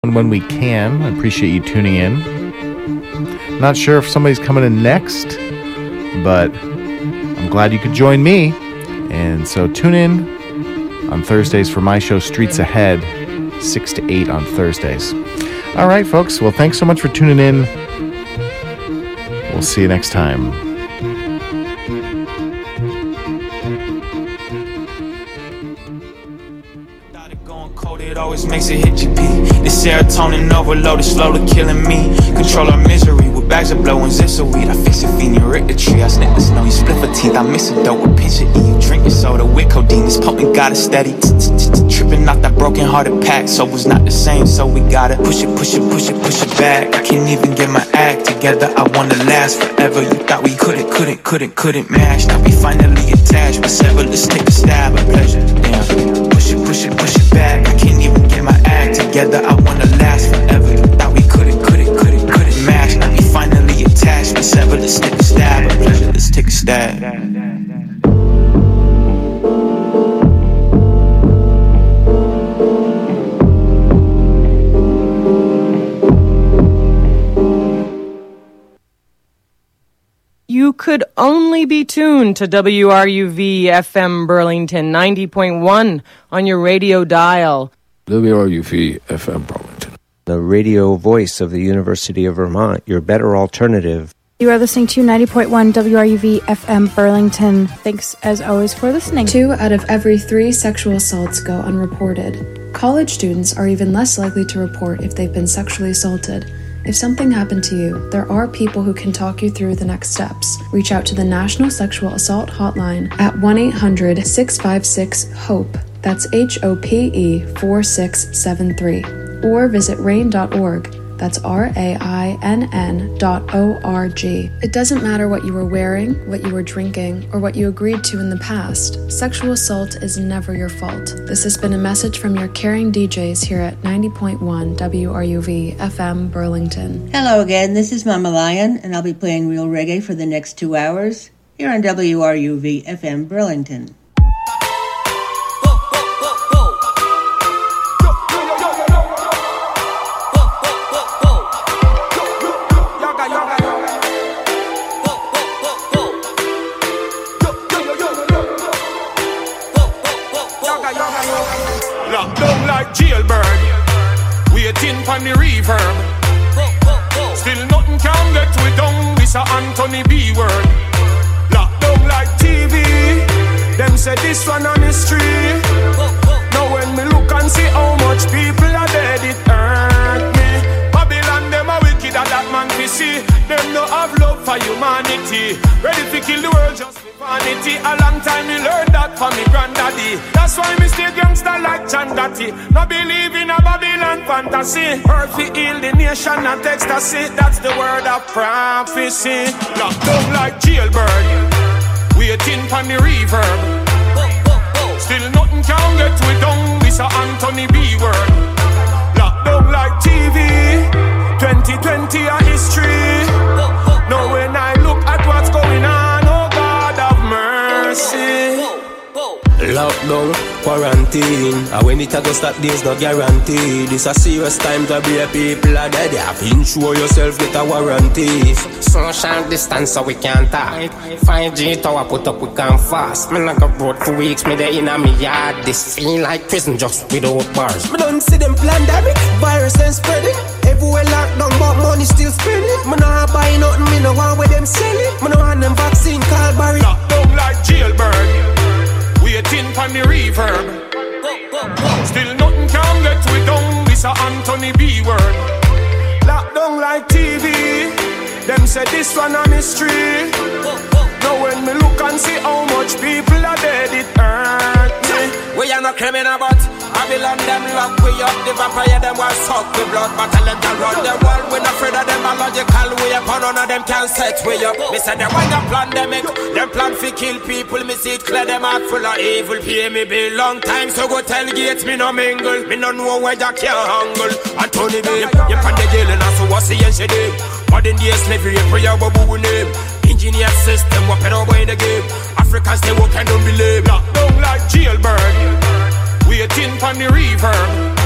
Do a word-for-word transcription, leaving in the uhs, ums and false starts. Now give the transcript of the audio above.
when we can. I appreciate you tuning in. Not sure if somebody's coming in next, but I'm glad you could join me. And so tune in on Thursdays for my show Streets Ahead, six to eight on Thursdays. All right, folks. Well, thanks so much for tuning in. We'll see you next time. It always makes it hit your beat. The serotonin overload is slowly killing me. Control our misery with bags of blowing zips of weed. I fix it, fiend, you rip the tree. I snip the snow, you split for teeth. I miss a dope with pinch of E. You drink your soda with codeine. This potent got it steady. Tripping out that broken hearted pack. Sober's not the same, so we gotta push it, push it, push it, push it back. I can't even get my act together. I wanna last forever. You thought we couldn't, couldn't, couldn't, couldn't match. Now we finally attached. But sever, let's take a stab at pleasure. Damn. Push it, push it, push it back. I can't even get my act together. I wanna last forever. You thought we couldn't, couldn't, couldn't, couldn't match. Now we finally attached. But sever, let's take a stab at pleasure. Let's take a stab. You could only be tuned to W R U V F M Burlington ninety point one on your radio dial. W R U V F M Burlington. The radio voice of the University of Vermont, your better alternative. You are listening to ninety point one W R U V F M Burlington. Thanks as always for listening. Two out of every three sexual assaults go unreported. College students are even less likely to report if they've been sexually assaulted. If something happened to you, there are people who can talk you through the next steps. Reach out to the National Sexual Assault Hotline at one eight hundred six five six HOPE. That's H O P E four six seven three. Or visit rain dot org. That's R A I N N dot O R G. It doesn't matter what you were wearing, what you were drinking, or what you agreed to in the past. Sexual assault is never your fault. This has been a message from your caring D Js here at ninety point one W R U V F M Burlington. Hello again, this is Mama Lion, and I'll be playing real reggae for the next two hours here on W R U V F M Burlington. Jailbird, waiting for the reverb. Still nothing can get we down. This a Anthony B word. Locked down like T V. Them say this one on the street. Now when me look and see how much people are dead, it hurt me. Babylon them a wicked at that man we see. Them no have love for humanity. Ready to kill the world just for vanity. A long time me learned that from me granddaddy. That's why me stay gangster like Chandati. No believe in a Babylon fantasy. Earth we heal the nation and ecstasy. That's the word of prophecy. Locked down like Jailbird, waiting for the reverb. Still nothing can get we down. This a Anthony B word. Locked down like T V. twenty twenty a history. Now when I look at what's going on, oh God of mercy. Lockdown, quarantine, and when it a go stop, there's no guarantee. This a serious time to be a people are dead. You have to insure yourself, get a warranty. Social distance so we can't talk. five G tower put up, we can't fast. Me like a road for weeks, me there in a me yard. This feel like prison just without bars. Me don't see them pandemic, virus and spreading. Everywhere lockdown, but money still spending. Me no buy nothing, me no want where them selling. Me no want them vaccine called Barry. Lockdown like Jailbird, waiting for the reverb. Still nothing can get we down. This a Anthony B word. Lockdown like T V. Them say this one a mystery. Now when me look and see how much people are dead, it hurt me. We are not criminal, but Babylon them lock we up. The vampire them will suck the blood. But tell them to run the world. We're not afraid of them biological way up. None of them can set we up. Me say they want a pandemic. Them plan fi kill people. Me see it clear them out full of evil. Pay me bill long time. So go tell Gates me no mingle. Me no know where you can't hustle. Anthony B, you pan the jail and also what's the end she did. Modern day slavery, prayer babu name. Engineer system, what better way in the game. Africans they work and don't believe. Lockdown like Jailbird, waiting for the reverb.